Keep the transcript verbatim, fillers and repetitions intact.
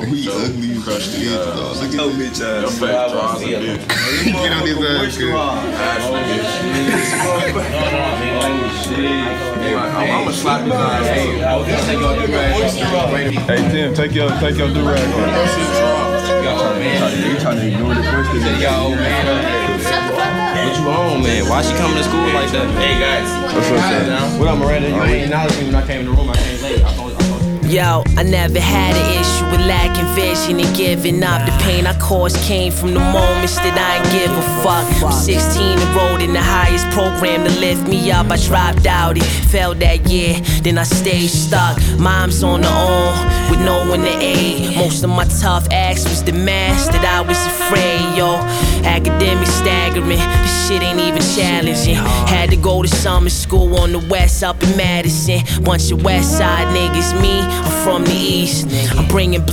He ugly, you crushed the edges, dog. Look at your bitch ass. Your face dry as a bitch. Get on his ass, good. I'ma slap his ass. Hey Tim, take your take your do-rag on. You trying to ignore the question? Yo, man. What you on, man? Why she coming to school like that? Hey, guys. What's up, son? What up, Miranda? You ain't acknowledged me when I came in the room. I came late. I told, I told you. Yo, I never had an issue with lacking vision and giving up. The pain I caused came from the moments that I ain't give a fuck. I'm sixteen, enrolled in the highest program to lift me up. I dropped out, it failed that year, then I stayed stuck. Mom's on her own, with no one to aid. Most of my tough acts was the mask that I was afraid, yo. Academic staggering, this shit ain't even challenging. Had to go to summer school on the west up in Madison. Bunch of west side niggas, me, I'm from the east. I'm bringing